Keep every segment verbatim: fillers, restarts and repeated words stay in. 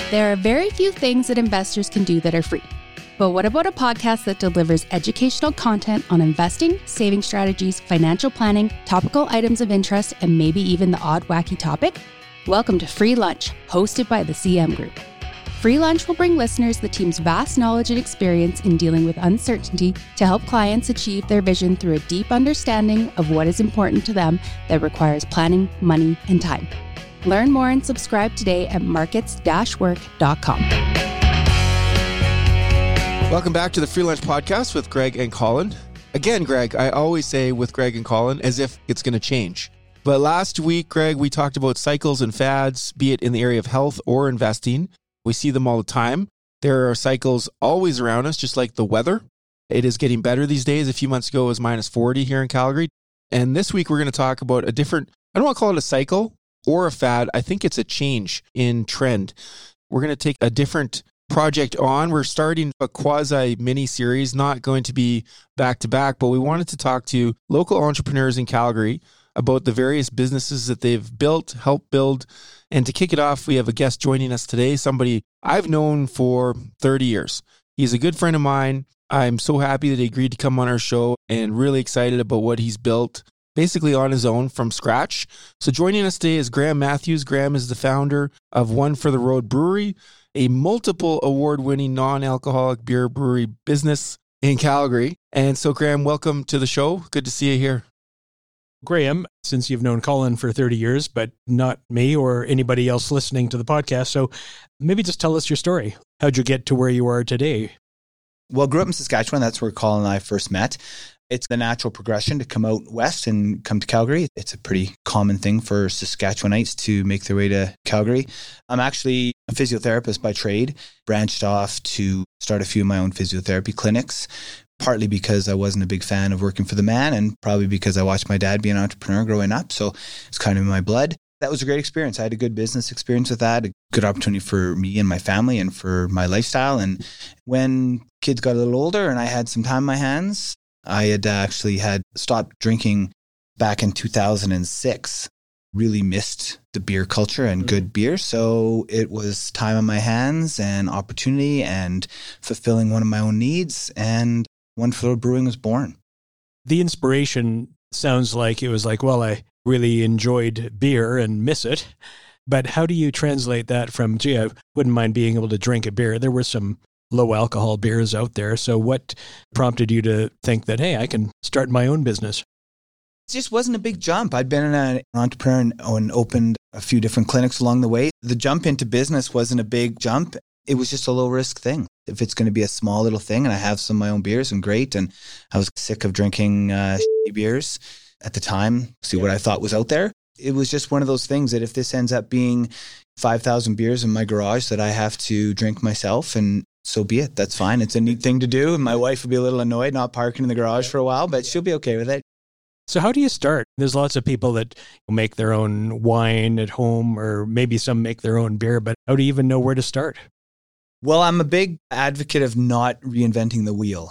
There are very few things that investors can do that are free. But what about a podcast that delivers educational content on investing, saving strategies, financial planning, topical items of interest, and maybe even the odd wacky topic? Welcome to Free Lunch, hosted by the C M Group. Free Lunch will bring listeners the team's vast knowledge and experience in dealing with uncertainty to help clients achieve their vision through a deep understanding of what is important to them that requires planning, money, and time. Learn more and subscribe today at markets dash work dot com. Welcome back to the Free Lunch Podcast with Greg and Colin. Again, Greg, I always say with Greg and Colin as if it's going to change. But last week, Greg, we talked about cycles and fads, be it in the area of health or investing. We see them all the time. There are cycles always around us, just like the weather. It is getting better these days. A few months ago, it was minus forty here in Calgary. And this week, we're going to talk about a different, I don't want to call it a cycle or a fad. I think it's a change in trend. We're going to take a different project on. We're starting a quasi mini series, not going to be back to back, but we wanted to talk to local entrepreneurs in Calgary about the various businesses that they've built, helped build. And to kick it off, we have a guest joining us today, somebody I've known for thirty years. He's a good friend of mine. I'm so happy that he agreed to come on our show and really excited about what he's built basically on his own from scratch. So joining us today is Graham Matthews. Graham is the founder of One for the Road Brewery, a multiple award-winning non-alcoholic beer brewery business in Calgary. And so Graham, welcome to the show. Good to see you here. Graham, since you've known Colin for thirty years, but not me or anybody else listening to the podcast. So maybe just tell us your story. How'd you get to where you are today? Well, grew up in Saskatchewan. That's where Colin and I first met. It's the natural progression to come out west and come to Calgary. It's a pretty common thing for Saskatchewanites to make their way to Calgary. I'm actually a physiotherapist by trade, branched off to start a few of my own physiotherapy clinics, partly because I wasn't a big fan of working for the man and probably because I watched my dad be an entrepreneur growing up. So it's kind of in my blood. That was a great experience. I had a good business experience with that, a good opportunity for me and my family and for my lifestyle. And when kids got a little older and I had some time on my hands, I had actually had stopped drinking back in two thousand six, really missed the beer culture and mm-hmm. good beer. So it was time on my hands and opportunity and fulfilling one of my own needs. And One for the Road Brewing was born. The inspiration sounds like it was like, well, I really enjoyed beer and miss it. But how do you translate that from, gee, I wouldn't mind being able to drink a beer? There were some low alcohol beers out there. So what prompted you to think that, hey, I can start my own business? It just wasn't a big jump. I'd been an entrepreneur and opened a few different clinics along the way. The jump into business wasn't a big jump. It was just a low risk thing. If it's going to be a small little thing and I have some of my own beers and great. And I was sick of drinking uh, beers at the time, see what I thought was out there. It was just one of those things that if this ends up being five thousand beers in my garage that I have to drink myself, and so be it. That's fine. It's a neat thing to do. And my wife will be a little annoyed not parking in the garage for a while, but she'll be okay with it. So how do you start? There's lots of people that make their own wine at home, or maybe some make their own beer, but how do you even know where to start? Well, I'm a big advocate of not reinventing the wheel.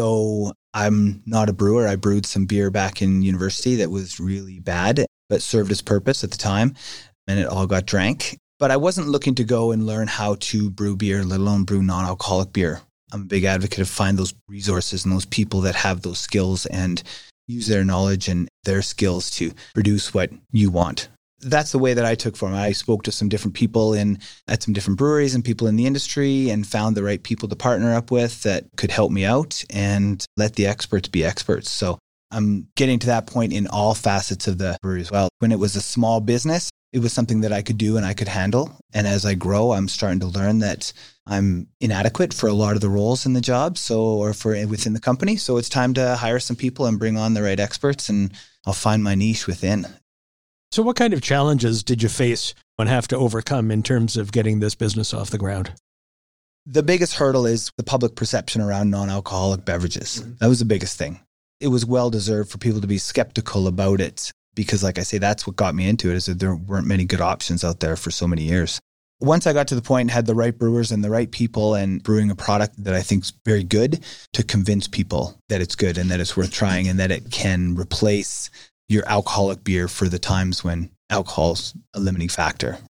So I'm not a brewer. I brewed some beer back in university that was really bad, but served its purpose at the time, and it all got drank. But I wasn't looking to go and learn how to brew beer, let alone brew non-alcoholic beer. I'm a big advocate of find those resources and those people that have those skills and use their knowledge and their skills to produce what you want. That's the way that I took from it. I spoke to some different people in at some different breweries and people in the industry and found the right people to partner up with that could help me out and let the experts be experts. So I'm getting to that point in all facets of the brewery as well. When it was a small business, it was something that I could do and I could handle. And as I grow, I'm starting to learn that I'm inadequate for a lot of the roles in the job, so or for within the company. So it's time to hire some people and bring on the right experts, and I'll find my niche within. So what kind of challenges did you face and have to overcome in terms of getting this business off the ground? The biggest hurdle is the public perception around non-alcoholic beverages. Mm-hmm. That was the biggest thing. It was well-deserved for people to be skeptical about it because, like I say, that's what got me into it, is that there weren't many good options out there for so many years. Once I got to the point and had the right brewers and the right people and brewing a product that I think is very good, to convince people that it's good and that it's worth trying and that it can replace your alcoholic beer for the times when alcohol's a limiting factor.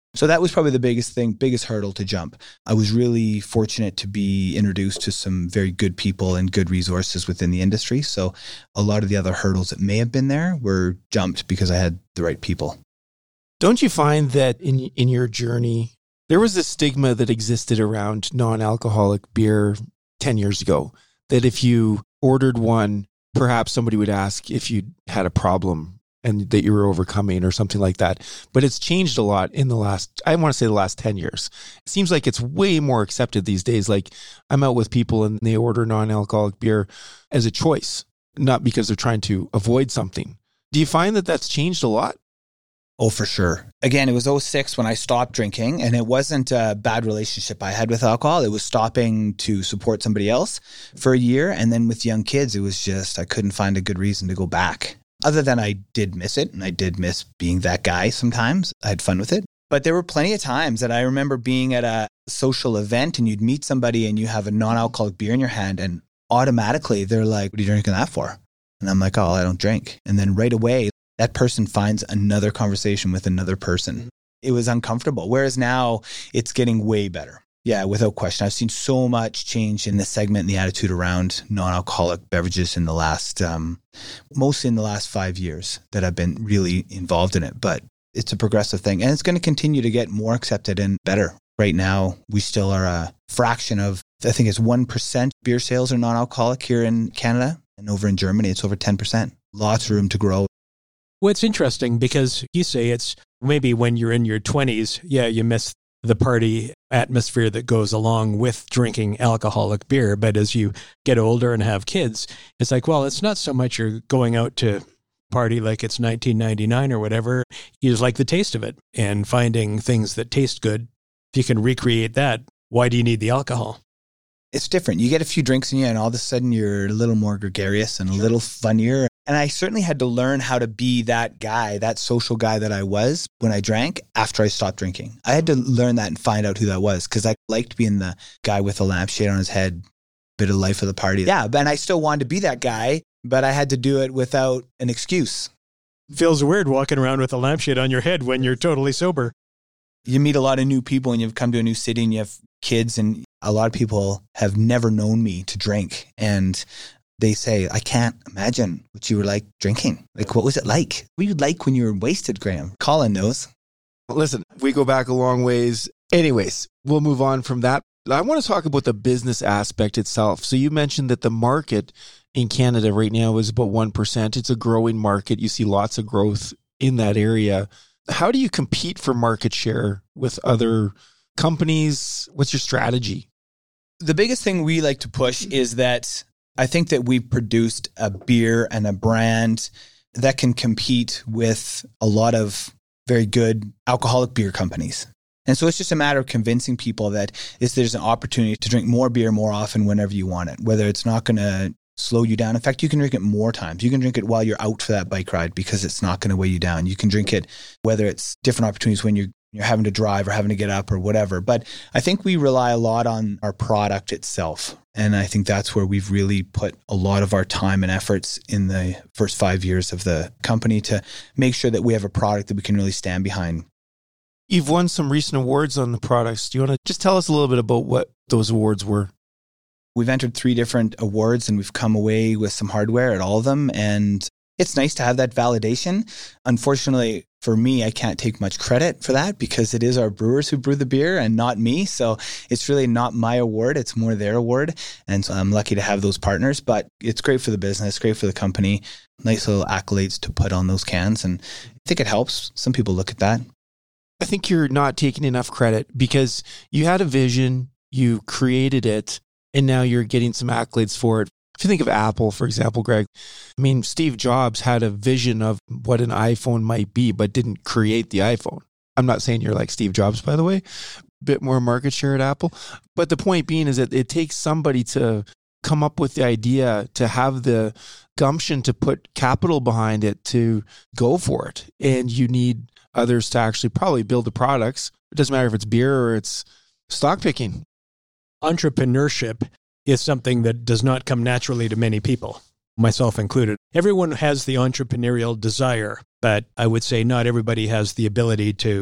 So that was probably the biggest thing, biggest hurdle to jump. I was really fortunate to be introduced to some very good people and good resources within the industry. So a lot of the other hurdles that may have been there were jumped because I had the right people. Don't you find that in in your journey, there was this stigma that existed around non-alcoholic beer ten years ago, that if you ordered one, perhaps somebody would ask if you had a problem and that you were overcoming or something like that. But it's changed a lot in the last, I want to say the last ten years. It seems like it's way more accepted these days. Like I'm out with people and they order non-alcoholic beer as a choice, not because they're trying to avoid something. Do you find that that's changed a lot? Oh, for sure. Again, it was oh six when I stopped drinking, and it wasn't a bad relationship I had with alcohol. It was stopping to support somebody else for a year. And then with young kids, it was just, I couldn't find a good reason to go back. Other than I did miss it, and I did miss being that guy sometimes. I had fun with it. But there were plenty of times that I remember being at a social event and you'd meet somebody and you have a non-alcoholic beer in your hand and automatically they're like, what are you drinking that for? And I'm like, oh, I don't drink. And then right away, that person finds another conversation with another person. It was uncomfortable. Whereas now it's getting way better. Yeah, without question. I've seen so much change in the segment and the attitude around non-alcoholic beverages in the last, um, mostly in the last five years that I've been really involved in it. But it's a progressive thing and it's going to continue to get more accepted and better. Right now, we still are a fraction of, I think it's one percent beer sales are non-alcoholic here in Canada. And over in Germany, it's over ten percent. Lots of room to grow. Well, it's interesting because you say it's maybe when you're in your twenties, yeah, you miss the party atmosphere that goes along with drinking alcoholic beer. But as you get older and have kids, it's like, well, it's not so much you're going out to party like it's nineteen ninety-nine or whatever. You just like the taste of it and finding things that taste good. If you can recreate that, why do you need the alcohol? It's different. You get a few drinks in you and all of a sudden you're a little more gregarious and a little funnier. And I certainly had to learn how to be that guy, that social guy that I was when I drank after I stopped drinking. I had to learn that and find out who that was because I liked being the guy with a lampshade on his head, bit of life of the party. Yeah, and I still wanted to be that guy, but I had to do it without an excuse. Feels weird walking around with a lampshade on your head when you're totally sober. You meet a lot of new people and you've come to a new city and you have kids and a lot of people have never known me to drink. And they say, I can't imagine what you were like drinking. Like, what was it like? What were you like when you were wasted, Graham? Colin knows. Listen, we go back a long ways. Anyways, we'll move on from that. I want to talk about the business aspect itself. So you mentioned that the market in Canada right now is about one percent. It's a growing market. You see lots of growth in that area. How do you compete for market share with other companies? What's your strategy? The biggest thing we like to push is that I think that we've produced a beer and a brand that can compete with a lot of very good alcoholic beer companies. And so it's just a matter of convincing people that is there's an opportunity to drink more beer more often whenever you want it, whether it's not going to slow you down. In fact, you can drink it more times. You can drink it while you're out for that bike ride because it's not going to weigh you down. You can drink it whether it's different opportunities when you're you're having to drive or having to get up or whatever. But I think we rely a lot on our product itself. And I think that's where we've really put a lot of our time and efforts in the first five years of the company to make sure that we have a product that we can really stand behind. You've won some recent awards on the products. Do you want to just tell us a little bit about what those awards were? We've entered three different awards and we've come away with some hardware at all of them. And it's nice to have that validation. Unfortunately, for me, I can't take much credit for that because it is our brewers who brew the beer and not me. So it's really not my award. It's more their award. And so I'm lucky to have those partners, but it's great for the business, great for the company. Nice little accolades to put on those cans. And I think it helps. Some people look at that. I think you're not taking enough credit because you had a vision, you created it, and now you're getting some accolades for it. If you think of Apple, for example, Greg, I mean, Steve Jobs had a vision of what an iPhone might be, but didn't create the iPhone. I'm not saying you're like Steve Jobs, by the way, a bit more market share at Apple. But the point being is that it takes somebody to come up with the idea, to have the gumption to put capital behind it, to go for it. And you need others to actually probably build the products. It doesn't matter if it's beer or it's stock picking. Entrepreneurship is something that does not come naturally to many people, myself included. Everyone has the entrepreneurial desire, but I would say not everybody has the ability to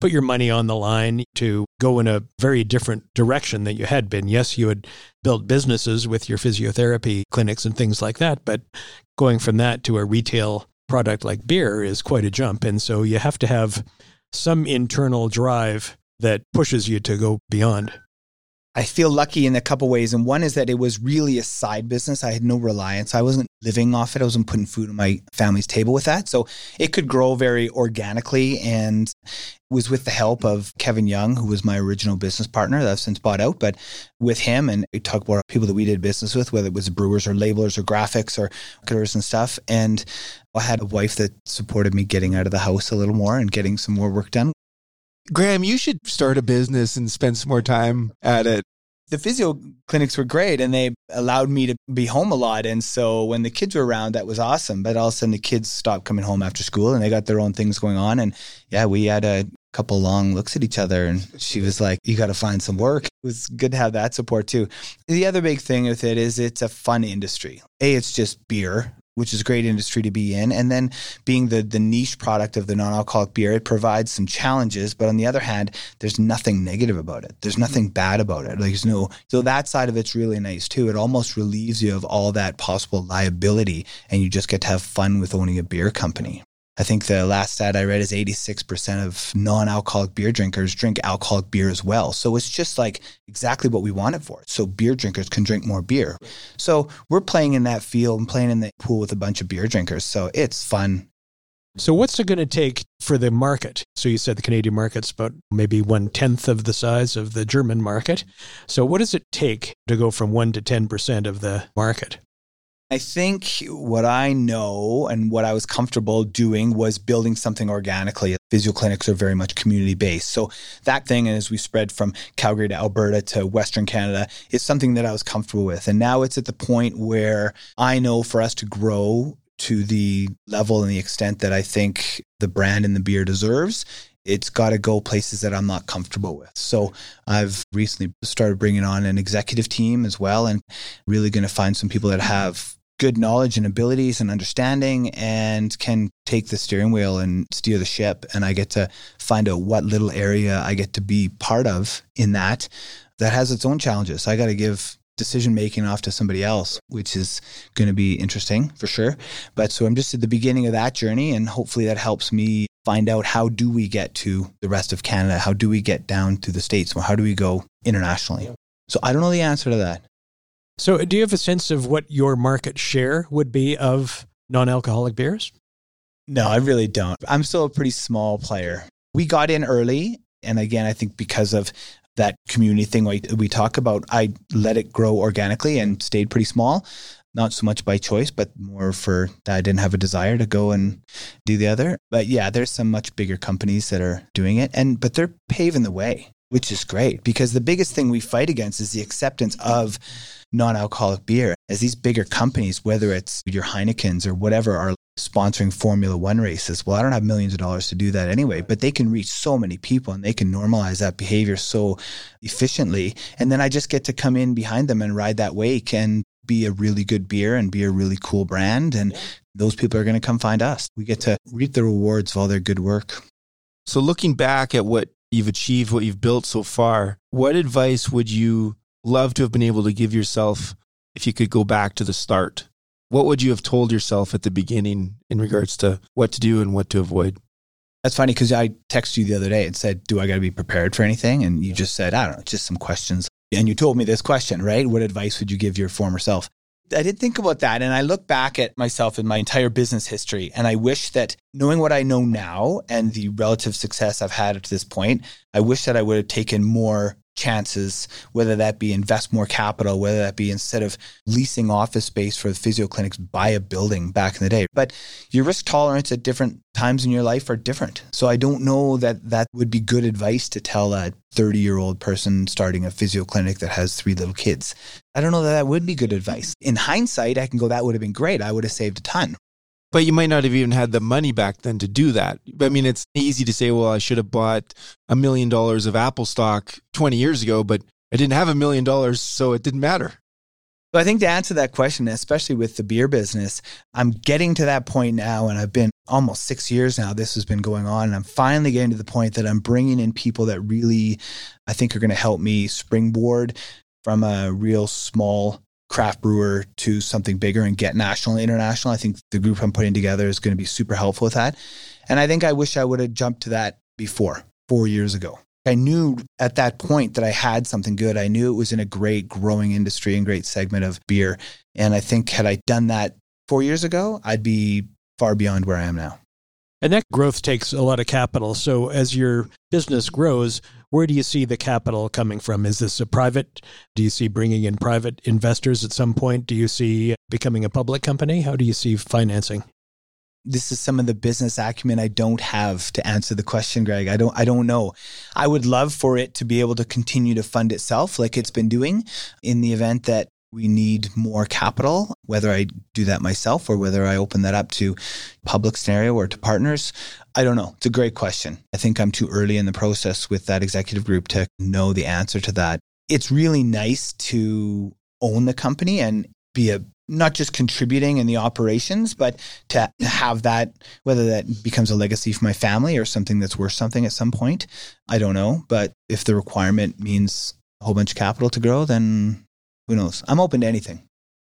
put your money on the line to go in a very different direction than you had been. Yes, you had built businesses with your physiotherapy clinics and things like that, but going from that to a retail product like beer is quite a jump. And so you have to have some internal drive that pushes you to go beyond. I feel lucky in a couple ways. And one is that it was really a side business. I had no reliance. I wasn't living off it. I wasn't putting food on my family's table with that. So it could grow very organically. And it was with the help of Kevin Young, who was my original business partner that I've since bought out. But with him, and we talked about people that we did business with, whether it was brewers or labelers or graphics or marketers and stuff. And I had a wife that supported me getting out of the house a little more and getting some more work done. Graham, you should start a business and spend some more time at it. The physio clinics were great and they allowed me to be home a lot. And so when the kids were around, that was awesome. But all of a sudden the kids stopped coming home after school and they got their own things going on. And yeah, we had a couple long looks at each other and she was like, you got to find some work. It was good to have that support too. The other big thing with it is it's a fun industry. A, it's just beer, which is a great industry to be in. And then being the the niche product of the non-alcoholic beer, it provides some challenges. But on the other hand, there's nothing negative about it. There's nothing bad about it. Like there's no, so that side of it's really nice too. It almost relieves you of all that possible liability and you just get to have fun with owning a beer company. I think the last stat I read is eighty-six percent of non-alcoholic beer drinkers drink alcoholic beer as well. So it's just like exactly what we want it for. So beer drinkers can drink more beer. So we're playing in that field and playing in the pool with a bunch of beer drinkers. So it's fun. So what's it going to take for the market? So you said the Canadian market's about maybe one-tenth of the size of the German market. So what does it take to go from one to ten percent of the market? I think what I know and what I was comfortable doing was building something organically. Physio clinics are very much community-based. So that thing, and as we spread from Calgary to Alberta to Western Canada, is something that I was comfortable with. And now it's at the point where I know for us to grow to the level and the extent that I think the brand and the beer deserves, it's got to go places that I'm not comfortable with. So I've recently started bringing on an executive team as well and really going to find some people that have good knowledge and abilities and understanding and can take the steering wheel and steer the ship. And I get to find out what little area I get to be part of in that, that has its own challenges. I got to give decision-making off to somebody else, which is going to be interesting for sure. But so I'm just at the beginning of that journey and hopefully that helps me find out how do we get to the rest of Canada? How do we get down to the States? How do we go internationally? So I don't know the answer to that. So do you have a sense of what your market share would be of non-alcoholic beers? No, I really don't. I'm still a pretty small player. We got in early. And again, I think because of that community thing we, we talk about, I let it grow organically and stayed pretty small. Not so much by choice, but more for that I didn't have a desire to go and do the other. But yeah, there's some much bigger companies that are doing it. And but they're paving the way, which is great because the biggest thing we fight against is the acceptance of non-alcoholic beer. As these bigger companies, whether it's your Heinekens or whatever, are sponsoring Formula One races. Well, I don't have millions of dollars to do that anyway, but they can reach so many people and they can normalize that behavior so efficiently. And then I just get to come in behind them and ride that wake and be a really good beer and be a really cool brand. And those people are going to come find us. We get to reap the rewards of all their good work. So looking back at what you've achieved, what you've built so far, what advice would you love to have been able to give yourself if you could go back to the start? What would you have told yourself at the beginning in regards to what to do and what to avoid? That's funny because I texted you the other day and said, do I got to be prepared for anything? And you just said, I don't know, just some questions. And you told me this question, right? What advice would you give your former self? I did think about that. And I look back at myself in my entire business history. And I wish that knowing what I know now and the relative success I've had up to this point, I wish that I would have taken more chances, whether that be invest more capital, whether that be instead of leasing office space for the physio clinics, buy a building back in the day. But your risk tolerance at different times in your life are different. So I don't know that that would be good advice to tell a thirty-year-old person starting a physio clinic that has three little kids. I don't know that that would be good advice. In hindsight, I can go, that would have been great. I would have saved a ton. But you might not have even had the money back then to do that. I mean, it's easy to say, well, I should have bought a million dollars of Apple stock twenty years ago, but I didn't have a million dollars, so it didn't matter. So I think to answer that question, especially with the beer business, I'm getting to that point now, and I've been almost six years now, this has been going on, and I'm finally getting to the point that I'm bringing in people that really, I think, are going to help me springboard from a real small craft brewer to something bigger and get national and international. I think the group I'm putting together is going to be super helpful with that. And I think I wish I would have jumped to that before, four years ago. I knew at that point that I had something good. I knew it was in a great growing industry and great segment of beer. And I think had I done that four years ago, I'd be far beyond where I am now. And that growth takes a lot of capital. So as your business grows, where do you see the capital coming from? Is this a private? Do you see bringing in private investors at some point? Do you see becoming a public company? How do you see financing? This is some of the business acumen I don't have to answer the question, Greg. I don't I don't know. I would love for it to be able to continue to fund itself like it's been doing in the event that we need more capital, whether I do that myself or whether I open that up to public scenario or to partners. I don't know. It's a great question. I think I'm too early in the process with that executive group to know the answer to that. It's really nice to own the company and be a not just contributing in the operations, but to have that, whether that becomes a legacy for my family or something that's worth something at some point, I don't know. But if the requirement means a whole bunch of capital to grow, then who knows? I'm open to anything.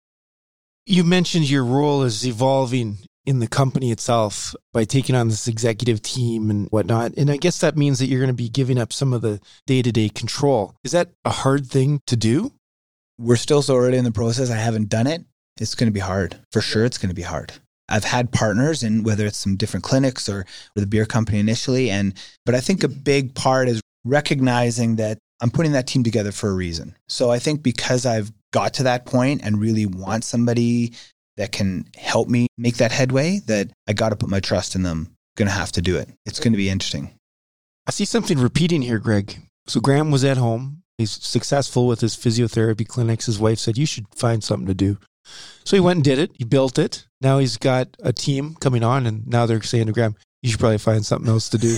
You mentioned your role is evolving in the company itself by taking on this executive team and whatnot. And I guess that means that you're going to be giving up some of the day-to-day control. Is that a hard thing to do? We're still so early in the process. I haven't done it. It's going to be hard. For sure, it's going to be hard. I've had partners in whether it's some different clinics or, or the beer company initially. And but I think a big part is recognizing that I'm putting that team together for a reason. So I think because I've got to that point and really want somebody that can help me make that headway, that I got to put my trust in them. Going to have to do it. It's going to be interesting. I see something repeating here, Greg. So Graham was at home. He's successful with his physiotherapy clinics. His wife said, you should find something to do. So he went and did it. He built it. Now he's got a team coming on, and now they're saying to Graham, you should probably find something else to do.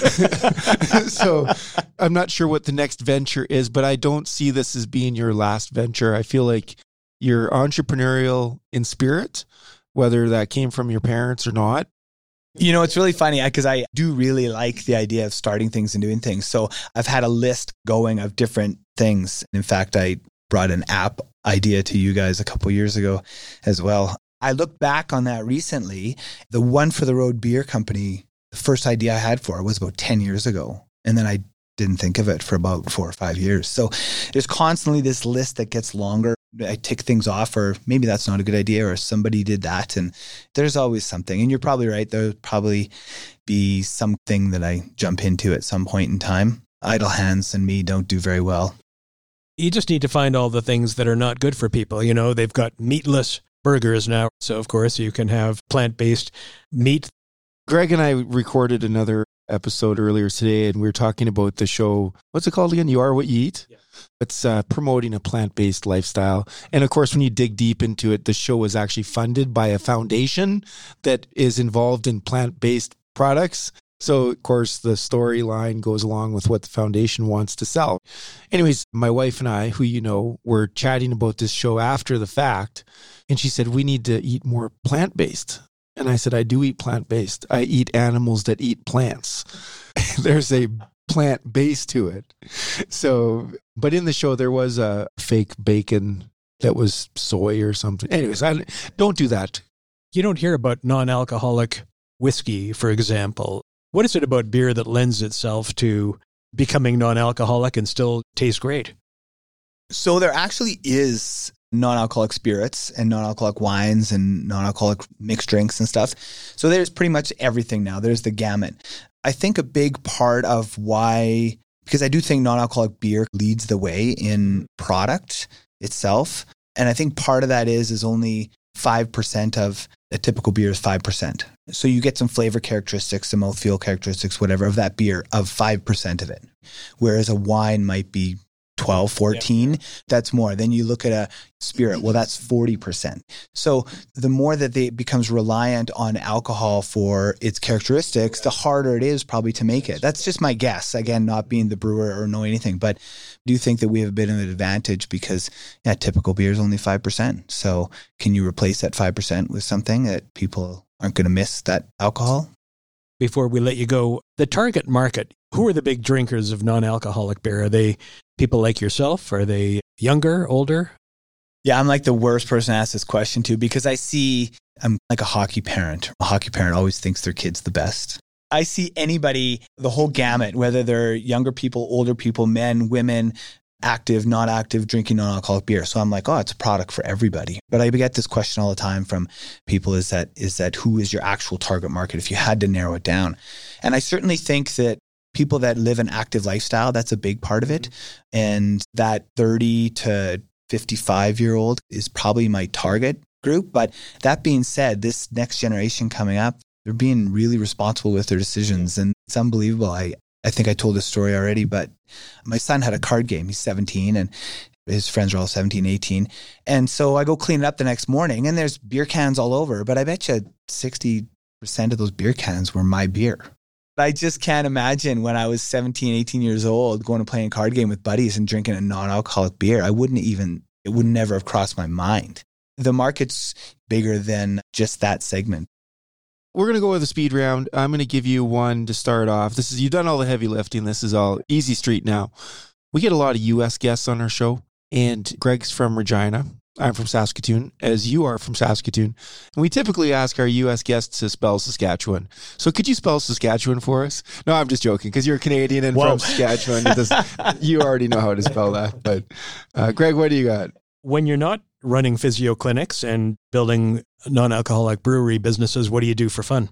So I'm not sure what the next venture is, but I don't see this as being your last venture. I feel like you're entrepreneurial in spirit, whether that came from your parents or not. You know, it's really funny because I do really like the idea of starting things and doing things. So I've had a list going of different things. In fact, I brought an app idea to you guys a couple years ago as well. I look back on that recently. The One for the Road Beer Company, the first idea I had for it was about ten years ago. And then I didn't think of it for about four or five years. So there's constantly this list that gets longer. I tick things off, or maybe that's not a good idea, or somebody did that. And there's always something. And you're probably right. There'll probably be something that I jump into at some point in time. Idle hands and me don't do very well. You just need to find all the things that are not good for people. You know, they've got meatless burgers now. So, of course, you can have plant-based meat. Greg and I recorded another episode earlier today, and we were talking about the show. What's it called again? You Are What You Eat? Yeah. It's uh, promoting a plant-based lifestyle. And of course, when you dig deep into it, the show was actually funded by a foundation that is involved in plant-based products. So, of course, the storyline goes along with what the foundation wants to sell. Anyways, my wife and I, who you know, were chatting about this show after the fact, and she said, we need to eat more plant-based. And I said, I do eat plant-based. I eat animals that eat plants. There's a plant base to it. So, but in the show, there was a fake bacon that was soy or something. Anyways, I don't do that. You don't hear about non-alcoholic whiskey, for example. What is it about beer that lends itself to becoming non-alcoholic and still taste great? So there actually is non-alcoholic spirits and non-alcoholic wines and non-alcoholic mixed drinks and stuff. So there's pretty much everything now. There's the gamut. I think a big part of why, because I do think non-alcoholic beer leads the way in product itself. And I think part of that is, is only five percent of a typical beer is five percent. So you get some flavor characteristics, some mouthfeel characteristics, whatever, of that beer, of five percent of it. Whereas a wine might be twelve, fourteen, yeah. That's more. Then you look at a spirit, well, that's forty percent. So the more that they, it becomes reliant on alcohol for its characteristics, the harder it is probably to make it. That's just my guess. Again, not being the brewer or know anything, but I do think that we have a bit of an advantage because yeah, typical beer is only five percent. So can you replace that five percent with something that people aren't going to miss that alcohol? Before we let you go, the target market, who are the big drinkers of non-alcoholic beer? Are they people like yourself? Are they younger, older? Yeah, I'm like the worst person to ask this question to because I see, I'm like a hockey parent. A hockey parent always thinks their kid's the best. I see anybody, the whole gamut, whether they're younger people, older people, men, women, active, not active, drinking non-alcoholic beer. So I'm like, oh, it's a product for everybody. But I get this question all the time from people is that, is that who is your actual target market if you had to narrow it down? And I certainly think that people that live an active lifestyle, that's a big part of it. And that thirty to fifty-five year old is probably my target group. But that being said, this next generation coming up, they're being really responsible with their decisions. And it's unbelievable. I, I think I told this story already, but my son had a card game. He's seventeen and his friends are all seventeen, eighteen. And so I go clean it up the next morning and there's beer cans all over. But I bet you sixty percent of those beer cans were my beer. I just can't imagine when I was seventeen, eighteen years old going to play a card game with buddies and drinking a non-alcoholic beer. I wouldn't even, it would never have crossed my mind. The market's bigger than just that segment. We're going to go with a speed round. I'm going to give you one to start off. This is, you've done all the heavy lifting. This is all easy street now. We get a lot of U S guests on our show, and Greg's from Regina. I'm from Saskatoon, as you are from Saskatoon. And we typically ask our U S guests to spell Saskatchewan. So could you spell Saskatchewan for us? No, I'm just joking, because you're Canadian and Whoa. From Saskatchewan. It does, you already know how to spell that. But uh, Greg, what do you got? When you're not running physio clinics and building non-alcoholic brewery businesses, what do you do for fun?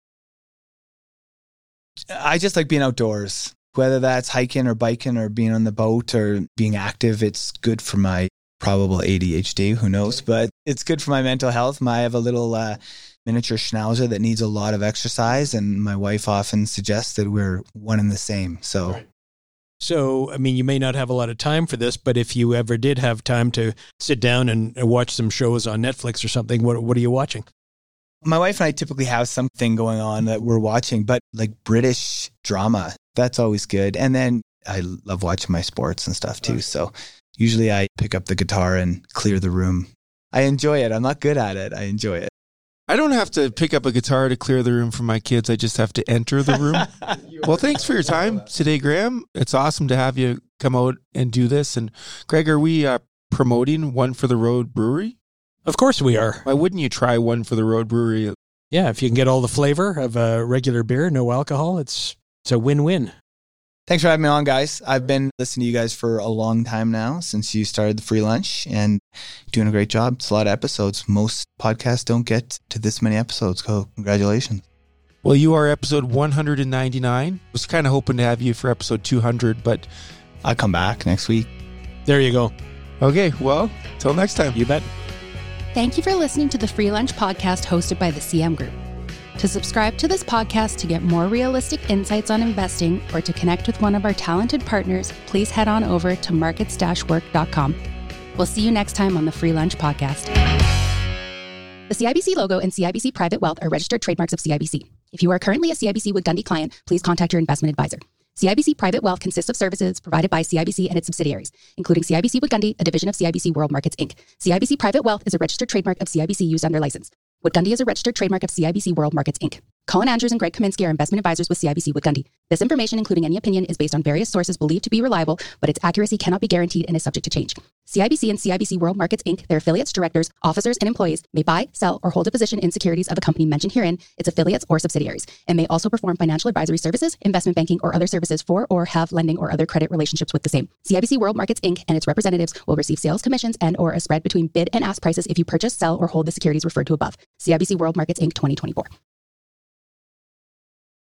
I just like being outdoors, whether that's hiking or biking or being on the boat or being active. It's good for my probable A D H D, who knows, but it's good for my mental health. I have a little uh, miniature schnauzer that needs a lot of exercise, and my wife often suggests that we're one and the same. So, right. So, I mean, you may not have a lot of time for this, but if you ever did have time to sit down and watch some shows on Netflix or something, what what are you watching? My wife and I typically have something going on that we're watching, but like British drama, that's always good. And then I love watching my sports and stuff too. Right. So usually I pick up the guitar and clear the room. I enjoy it. I'm not good at it. I enjoy it. I don't have to pick up a guitar to clear the room for my kids. I just have to enter the room. Well, thanks for your time today, Graham. It's awesome to have you come out and do this. And Greg, are we uh, promoting One for the Road Brewery? Of course we are. Why wouldn't you try One for the Road Brewery? Yeah, if you can get all the flavor of a regular beer, no alcohol, it's it's a win-win. Thanks for having me on, guys. I've been listening to you guys for a long time now, since you started the Free Lunch, and doing a great job. It's a lot of episodes. Most podcasts don't get to this many episodes. So congratulations. Well, you are episode one hundred ninety-nine. I was kind of hoping to have you for episode two hundred, but I'll come back next week. There you go. Okay, well, till next time. You bet. Thank you for listening to the Free Lunch podcast hosted by the C M Group. To subscribe to this podcast to get more realistic insights on investing or to connect with one of our talented partners, please head on over to markets dash work dot com. We'll see you next time on the Free Lunch podcast. The C I B C logo and C I B C Private Wealth are registered trademarks of C I B C. If you are currently a C I B C Wood Gundy client, please contact your investment advisor. C I B C Private Wealth consists of services provided by C I B C and its subsidiaries, including C I B C Wood Gundy, a division of C I B C World Markets, Incorporated. C I B C Private Wealth is a registered trademark of C I B C used under license. Wood Gundy is a registered trademark of C I B C World Markets, Incorporated. Colin Andrews and Greg Kaminsky are investment advisors with C I B C Wood Gundy. This information, including any opinion, is based on various sources believed to be reliable, but its accuracy cannot be guaranteed and is subject to change. C I B C and C I B C World Markets, Incorporated, their affiliates, directors, officers, and employees may buy, sell, or hold a position in securities of a company mentioned herein, its affiliates or subsidiaries, and may also perform financial advisory services, investment banking, or other services for or have lending or other credit relationships with the same. C I B C World Markets, Incorporated and its representatives will receive sales commissions and or a spread between bid and ask prices if you purchase, sell, or hold the securities referred to above. C I B C World Markets, Incorporated twenty twenty-four.